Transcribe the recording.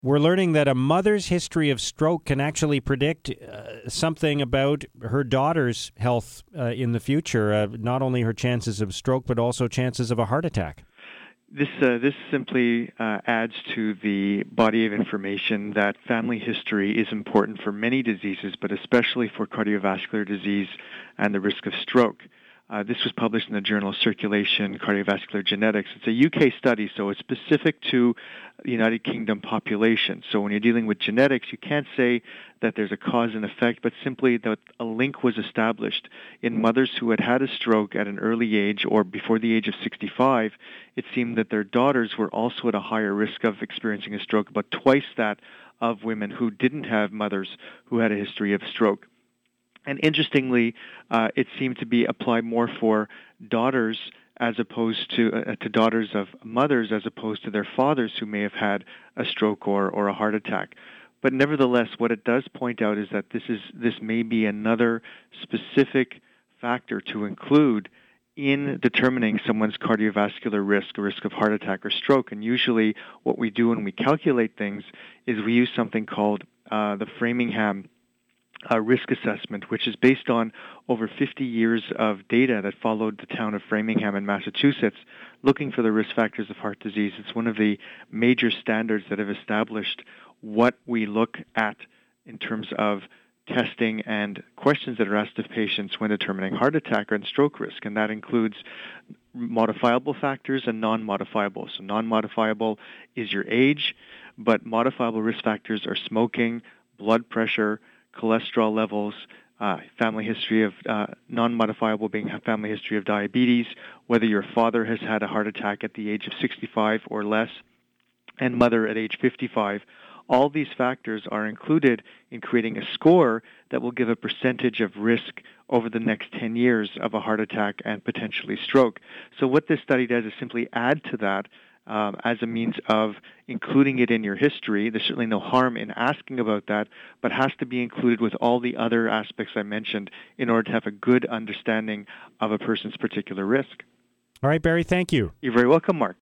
We're learning that a mother's history of stroke can actually predict something about her daughter's health in the future, not only her chances of stroke, but also chances of a heart attack. This simply adds to the body of information that family history is important for many diseases, but especially for cardiovascular disease and the risk of stroke. This was published in the journal Circulation Cardiovascular Genetics. It's a UK study, so it's specific to the United Kingdom population. So when you're dealing with genetics, you can't say that there's a cause and effect, but simply that a link was established in mothers who had had a stroke at an early age or before the age of 65. It seemed that their daughters were also at a higher risk of experiencing a stroke, about twice that of women who didn't have mothers who had a history of stroke. And interestingly, it seemed to be applied more for daughters as opposed to daughters of mothers as opposed to their fathers who may have had a stroke or a heart attack. But nevertheless, what it does point out is that this may be another specific factor to include in determining someone's cardiovascular risk of heart attack or stroke. And usually what we do when we calculate things is we use something called the Framingham risk assessment, which is based on over 50 years of data that followed the town of Framingham in Massachusetts, looking for the risk factors of heart disease. It's one of the major standards that have established what we look at in terms of testing and questions that are asked of patients when determining heart attack and stroke risk, and that includes modifiable factors and non-modifiable. So non-modifiable is your age, but modifiable risk factors are smoking, blood pressure, cholesterol levels, family history of non-modifiable being a family history of diabetes, whether your father has had a heart attack at the age of 65 or less, and mother at age 55. All these factors are included in creating a score that will give a percentage of risk over the next 10 years of a heart attack and potentially stroke. So what this study does is simply add to that as a means of including it in your history. There's certainly no harm in asking about that, but has to be included with all the other aspects I mentioned in order to have a good understanding of a person's particular risk. All right, Barry, thank you. You're very welcome, Mark.